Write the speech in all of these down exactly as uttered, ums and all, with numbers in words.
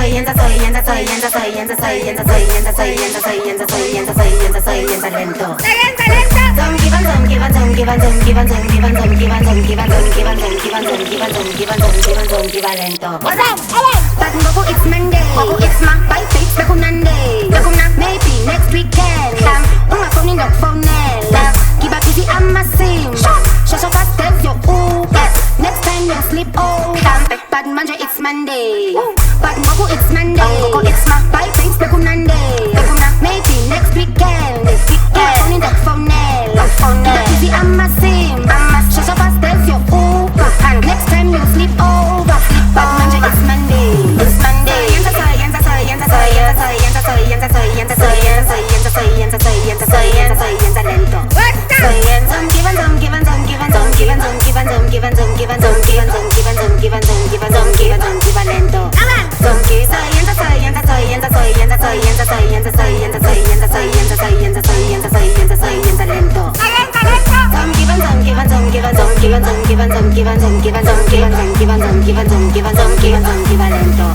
soy enza, soy enza, soy enza, soy enza, soy enza, soy enza, soy enza, soy enza, soy enza, soy enza, soy enza lento. Zum givan, zum givan, zum givan, zum givan, zum givan, zum givan, zum givan, zum givan, zum givan, zum givan, zum givan, zum givan, zum givan lento. What's up? Ellen. But Goku, it's Monday. Goku, it's my bike fix, Bekunande. Bekuna, maybe next weekend. Tam, unga phone in your phone nela. Kiba busy, I'm a sim. Show so fast, tell you ooh. Next time you sleep over. But Monday, it's Monday. But Goku, it's Monday. Goku, it's my bike fix, Bekunande. Bekuna, maybe next weekend. Unga phone in your phone nela. Kiba busy, I'm a sim. Show so fast, tell you ooh. Next time you sleep over. But Monday, it's Monday. It's Monday. Soy enza, soy enza, soy enza, soy enza, soy enza, soy enza, soy enza, soy enza, soy enza, soy enza, soy enza, soy enza lento. Soy enza, zum givan, zum givan, zum givan, zum givan, zum givan, zum givan, zum givan, zum givan, zum givan, zum givan, zum givan, zum givan, zum givan lento. Zum givan, soy enza, soy enza, soy enza, soy enza, soy enza, soy enza, soy enza, soy enza, soy enza, soy enza, soy enza, soy enza, soy enza lento. Zum givan, zum givan, zum givan, zum givan, zum givan, zum givan, zum givan, zum givan, zum givan, zum givan, zum givan, zum givan, zum givan lento.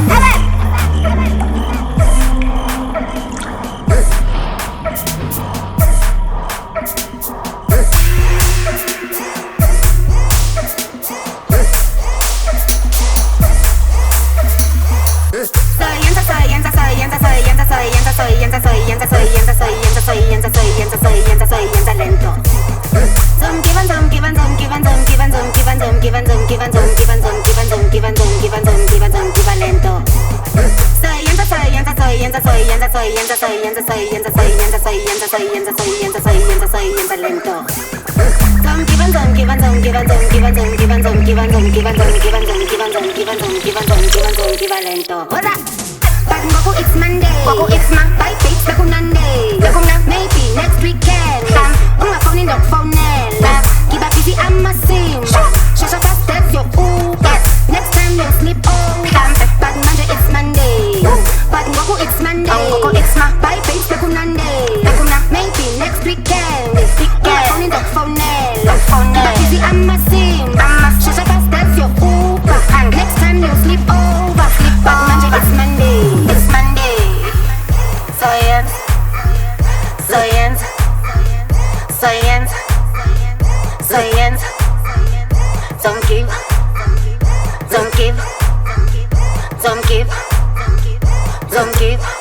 Soy enza, soy enza, soy enza, soy enza, soy enza, soy enza, soy enza, soy enza lento. Zum givan, zum givan, zum givan, zum givan, zum givan, zum givan, zum givan, zum givan, zum givan, zum givan, zum givan, zum givan, zum givan lento. Soy enza, soy enza, soy enza, soy enza, soy enza, soy enza, soy enza, soy enza, soy enza, soy enza, soy enza, soy enza, soy enza lento. Zum givan, zum givan, zum givan, zum givan, zum givan, zum givan, zum givan, zum givan, zum givan, zum givan, zum givan, zum givan, zum givan lento. Hola. But Goku, it's Monday. Goku, it's my bike fix, Bekunande. Bekuna, maybe next weekend. Tam, unga phone in your phone nela. Kiba busy, I'm a sim. Show so fast, tell you ooh. Next time you sleep over. But Monday, it's Monday. But Goku, it's Monday. Goku, it's my bike fix, Bekunande. Bekuna, maybe next weekend. Unga phone in your phone nela. Kiba busy, I'm a sim. Show so fast, tell you ooh. Next time you sleep over. But Monday, it's Monday. It's Monday. Science, science, science, science. Don't give, don't give, don't give, don't give.